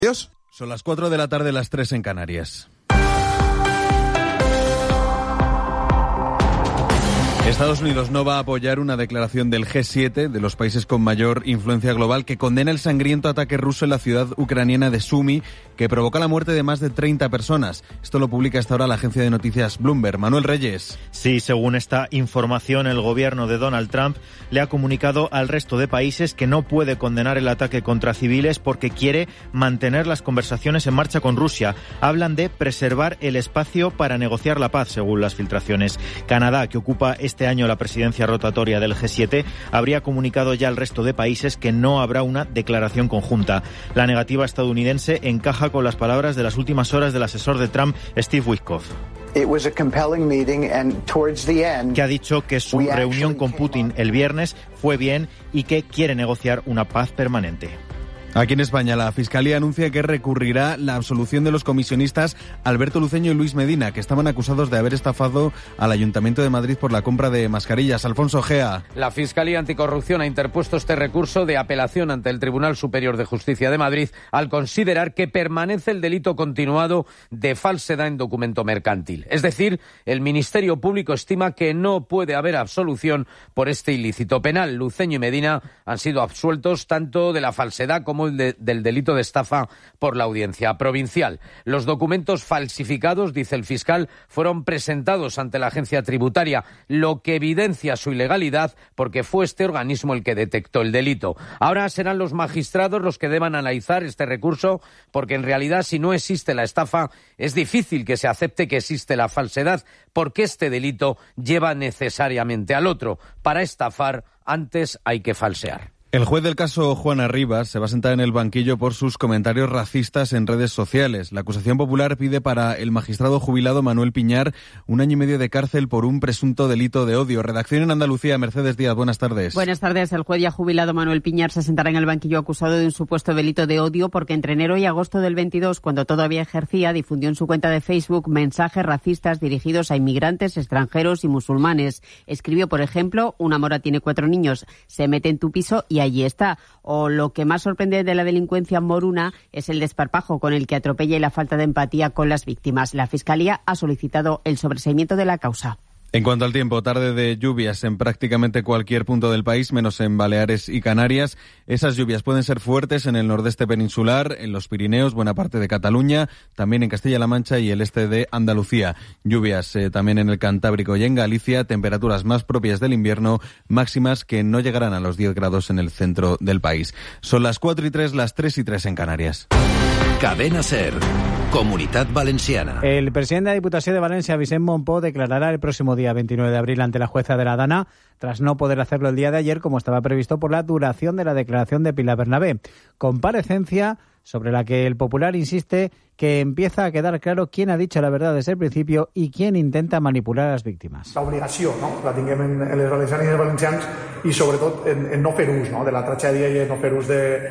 Adiós. Son las 4 de la tarde, las 3 en Canarias. Estados Unidos no va a apoyar una declaración del G7, de los países con mayor influencia global, que condena el sangriento ataque ruso en la ciudad ucraniana de Sumy, que provoca la muerte de más de 30 personas. Esto lo publica hasta ahora la agencia de noticias Bloomberg. Manuel Reyes. Sí, según esta información, el gobierno de Donald Trump le ha comunicado al resto de países que no puede condenar el ataque contra civiles porque quiere mantener las conversaciones en marcha con Rusia. Hablan de preservar el espacio para negociar la paz, según las filtraciones. Canadá, que ocupa este año la presidencia rotatoria del G7, habría comunicado ya al resto de países que no habrá una declaración conjunta. La negativa estadounidense encaja con las palabras de las últimas horas del asesor de Trump, Steve Witkoff, que ha dicho que su reunión con Putin el viernes fue bien y que quiere negociar una paz permanente. Aquí en España, la Fiscalía anuncia que recurrirá la absolución de los comisionistas Alberto Luceño y Luis Medina, que estaban acusados de haber estafado al Ayuntamiento de Madrid por la compra de mascarillas. Alfonso Gea. La Fiscalía Anticorrupción ha interpuesto este recurso de apelación ante el Tribunal Superior de Justicia de Madrid al considerar que permanece el delito continuado de falsedad en documento mercantil. Es decir, el Ministerio Público estima que no puede haber absolución por este ilícito penal. Luceño y Medina han sido absueltos tanto de la falsedad como del delito de estafa por la Audiencia Provincial. Los documentos falsificados, dice el fiscal, fueron presentados ante la agencia tributaria, lo que evidencia su ilegalidad porque fue este organismo el que detectó el delito. Ahora serán los magistrados los que deban analizar este recurso, porque en realidad, si no existe la estafa, es difícil que se acepte que existe la falsedad, porque este delito lleva necesariamente al otro. Para estafar, antes hay que falsear. El juez del caso Juana Rivas se va a sentar en el banquillo por sus comentarios racistas en redes sociales. La acusación popular pide para el magistrado jubilado Manuel Piñar 1 año y medio de cárcel por un presunto delito de odio. Redacción en Andalucía, Mercedes Díaz, buenas tardes. Buenas tardes. El juez ya jubilado Manuel Piñar se sentará en el banquillo acusado de un supuesto delito de odio porque entre enero y agosto del 22, cuando todavía ejercía, difundió en su cuenta de Facebook mensajes racistas dirigidos a inmigrantes, extranjeros y musulmanes. Escribió, por ejemplo, una mora tiene 4 niños, se mete en tu piso y allí está. O lo que más sorprende de la delincuencia moruna es el desparpajo con el que atropella y la falta de empatía con las víctimas. La Fiscalía ha solicitado el sobreseimiento de la causa. En cuanto al tiempo, tarde de lluvias en prácticamente cualquier punto del país, menos en Baleares y Canarias. Esas lluvias pueden ser fuertes en el nordeste peninsular, en los Pirineos, buena parte de Cataluña, también en Castilla-La Mancha y el este de Andalucía. Lluvias también en el Cantábrico y en Galicia, temperaturas más propias del invierno, máximas que no llegarán a los 10 grados en el centro del país. Son las 4:03, las 3:03 en Canarias. Cadena SER. Comunitat Valenciana. El presidente de la Diputación de Valencia, Vicent Monpó, declarará el próximo día 29 de abril ante la jueza de la Dana, tras no poder hacerlo el día de ayer, como estaba previsto por la duración de la declaración de Pilar Bernabé. Comparecencia sobre la que el Popular insiste que empieza a quedar claro quién ha dicho la verdad desde el principio y quién intenta manipular a las víctimes. L'obligació, no?, la tinguem en les valencianes i els valencians i sobretot en no fer ús, no?, de la tragèdia i en no fer ús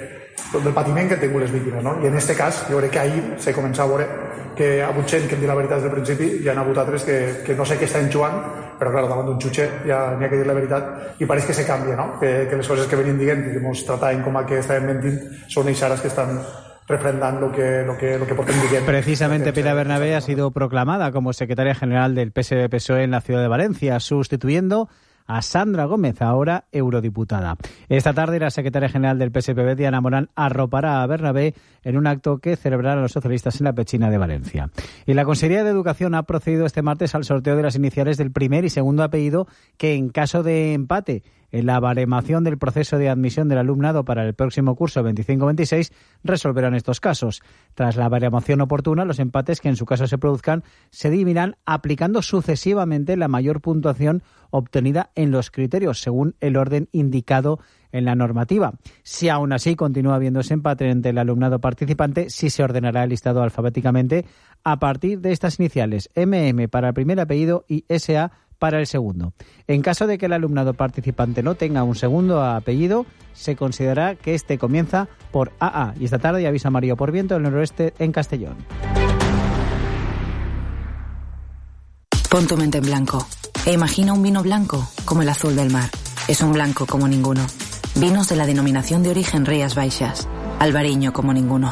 del patiment que han tingut les víctimes, no? I en aquest cas, jo crec que ahir se comença a veure que hi ha hagut gent que hem dit la veritat des del principi i hi ha hagut altres que no sé què estan jugant, però clar, davant d'un jutge ja n'hi ha que dir la veritat i pareix que se canvia, no? Que les coses que venien dient i que ens trataven com a que estaven mentint són ells ara que estan refrendando lo que porten diciendo. Precisamente Pilar Bernabé ha sido proclamada como secretaria general del PSOE en la ciudad de Valencia, sustituyendo a Sandra Gómez, ahora eurodiputada. Esta tarde la secretaria general del PSPB, Diana Morán, arropará a Bernabé en un acto que celebrarán los socialistas en la Pechina de Valencia. Y la Consejería de Educación ha procedido este martes al sorteo de las iniciales del primer y segundo apellido que, en caso de empate en la baremación del proceso de admisión del alumnado para el próximo curso 25-26, resolverán estos casos. Tras la baremación oportuna, los empates que en su caso se produzcan se dirimirán aplicando sucesivamente la mayor puntuación obtenida en los criterios, según el orden indicado en la normativa. Si aún así continúa habiendo ese empate entre el alumnado participante, sí se ordenará el listado alfabéticamente a partir de estas iniciales: MM para el primer apellido y SA para el segundo. En caso de que el alumnado participante no tenga un segundo apellido, se considerará que este comienza por AA. Y esta tarde aviso amarillo por viento del noroeste en Castellón. Pon tu mente en blanco e imagina un vino blanco como el azul del mar. Es un blanco como ninguno. Vinos de la denominación de origen Rías Baixas. Albariño como ninguno.